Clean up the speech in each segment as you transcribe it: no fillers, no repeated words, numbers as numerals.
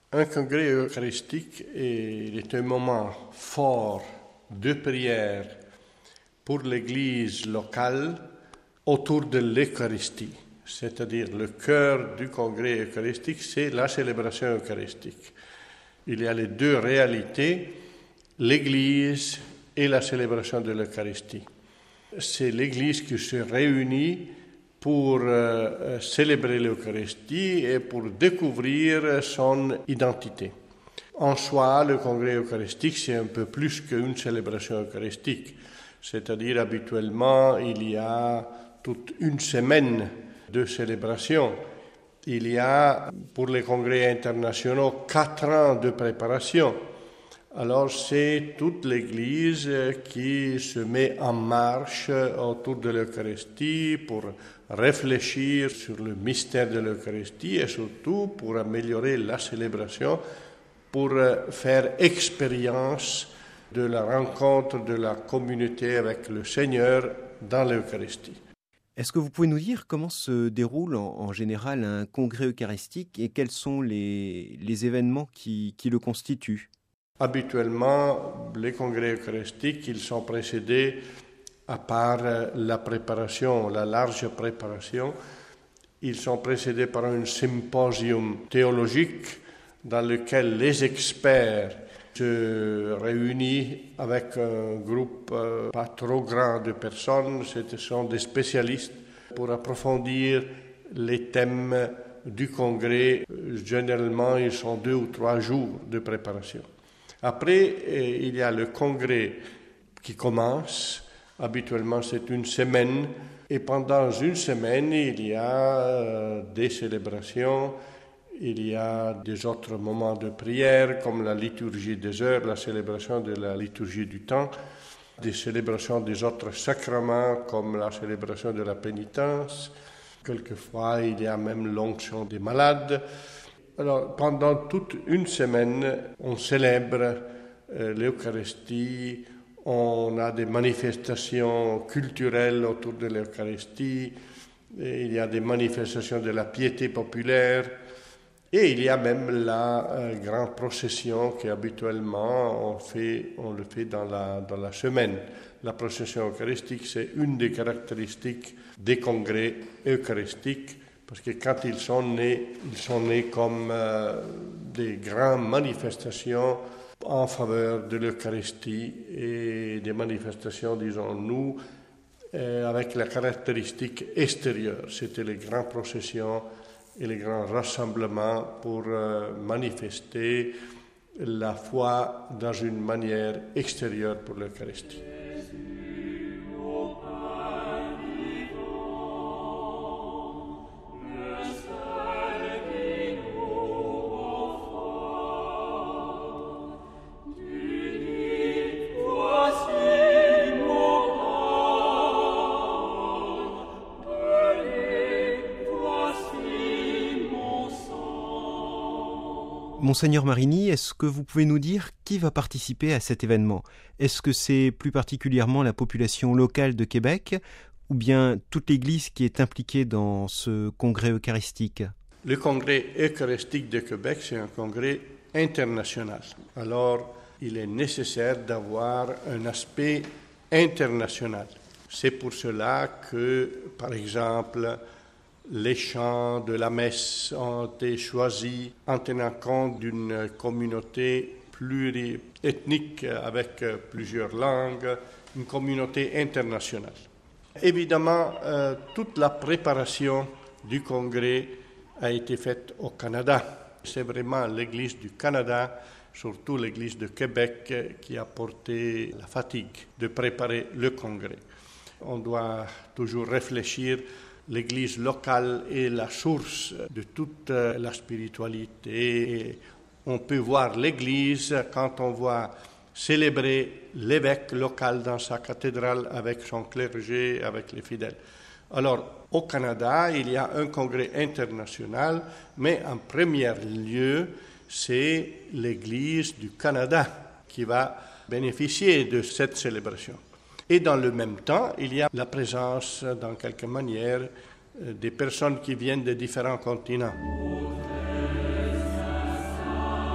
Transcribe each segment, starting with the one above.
Un congrès eucharistique est un moment fort de prière pour l'Église locale autour de l'Eucharistie. C'est-à-dire le cœur du congrès eucharistique, c'est la célébration eucharistique. Il y a les deux réalités, l'Église et la célébration de l'Eucharistie. C'est l'Église qui se réunit pour célébrer l'Eucharistie et pour découvrir son identité. En soi, le congrès eucharistique, c'est un peu plus qu'une célébration eucharistique. C'est-à-dire, habituellement, il y a toute une semaine de célébration. Il y a, pour les congrès internationaux, 4 ans de préparation. Alors, c'est toute l'Église qui se met en marche autour de l'Eucharistie pour réfléchir sur le mystère de l'Eucharistie et surtout pour améliorer la célébration, pour faire expérience de la rencontre de la communauté avec le Seigneur dans l'Eucharistie. Est-ce que vous pouvez nous dire comment se déroule en général un congrès eucharistique et quels sont les événements qui le constituent ? Habituellement, les congrès eucharistiques, ils sont précédés, à part la préparation, la large préparation, ils sont précédés par un symposium théologique dans lequel les experts se réunissent avec un groupe pas trop grand de personnes, ce sont des spécialistes pour approfondir les thèmes du congrès. Généralement, ils sont 2 ou 3 jours de préparation. Après, il y a le congrès qui commence. Habituellement, c'est une semaine. Et pendant une semaine, il y a des célébrations, il y a des autres moments de prière, comme la liturgie des heures, la célébration de la liturgie du temps, des célébrations des autres sacrements, comme la célébration de la pénitence. Quelquefois, il y a même l'onction des malades. Alors, pendant toute une semaine, on célèbre l'Eucharistie, on a des manifestations culturelles autour de l'Eucharistie, il y a des manifestations de la piété populaire, et il y a même la grande procession qu'habituellement on le fait dans la semaine. La procession eucharistique, c'est une des caractéristiques des congrès eucharistiques, parce que quand ils sont nés comme des grandes manifestations en faveur de l'Eucharistie et des manifestations, disons-nous, avec la caractéristique extérieure. C'était les grandes processions et les grands rassemblements pour manifester la foi dans une manière extérieure pour l'Eucharistie. Monseigneur Marini, est-ce que vous pouvez nous dire qui va participer à cet événement ? Est-ce que c'est plus particulièrement la population locale de Québec ou bien toute l'Église qui est impliquée dans ce congrès eucharistique ? Le congrès eucharistique de Québec, c'est un congrès international. Alors, il est nécessaire d'avoir un aspect international. C'est pour cela que, par exemple, les chants de la messe ont été choisis en tenant compte d'une communauté pluriethnique avec plusieurs langues, une communauté internationale. Évidemment, toute la préparation du congrès a été faite au Canada. C'est vraiment l'Église du Canada, surtout l'Église de Québec, qui a porté la fatigue de préparer le congrès. On doit toujours réfléchir. L'Église locale est la source de toute la spiritualité. On peut voir l'Église quand on voit célébrer l'évêque local dans sa cathédrale avec son clergé, avec les fidèles. Alors, au Canada, il y a un congrès international, mais en premier lieu, c'est l'Église du Canada qui va bénéficier de cette célébration. Et dans le même temps, il y a la présence, dans quelque manière, des personnes qui viennent de différents continents.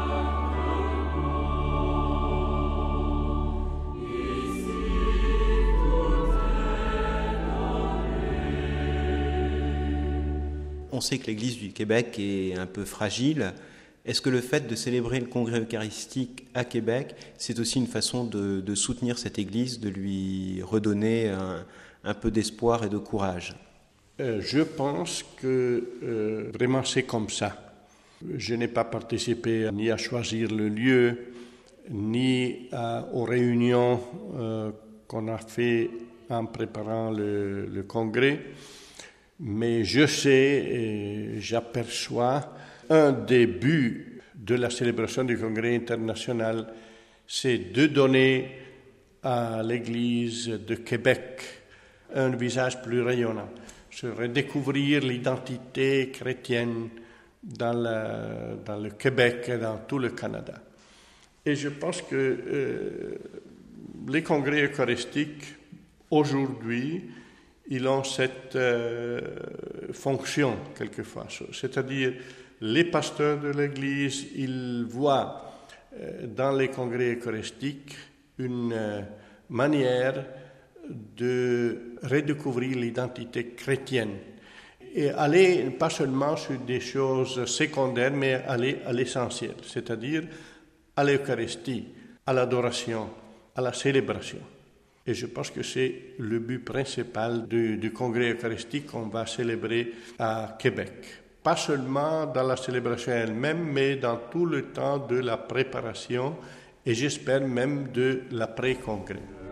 on sait que l'Église du Québec est un peu fragile. Est-ce que le fait de célébrer le congrès eucharistique à Québec, c'est aussi une façon de soutenir cette Église, de lui redonner un peu d'espoir et de courage? Je pense que vraiment c'est comme ça. Je n'ai pas participé ni à choisir le lieu, ni aux réunions qu'on a fait en préparant le congrès, mais je sais et j'aperçois un des buts de la célébration du congrès international, c'est de donner à l'Église de Québec un visage plus rayonnant, se redécouvrir l'identité chrétienne dans le Québec et dans tout le Canada. Et je pense que les congrès eucharistiques, aujourd'hui, ils ont cette fonction, quelquefois. C'est-à-dire, les pasteurs de l'Église, ils voient dans les congrès eucharistiques une manière de redécouvrir l'identité chrétienne et aller pas seulement sur des choses secondaires, mais aller à l'essentiel, c'est-à-dire à l'Eucharistie, à l'adoration, à la célébration. Et je pense que c'est le but principal du congrès eucharistique qu'on va célébrer à Québec. Pas seulement dans la célébration elle-même, mais dans tout le temps de la préparation et j'espère même de l'après-congrès.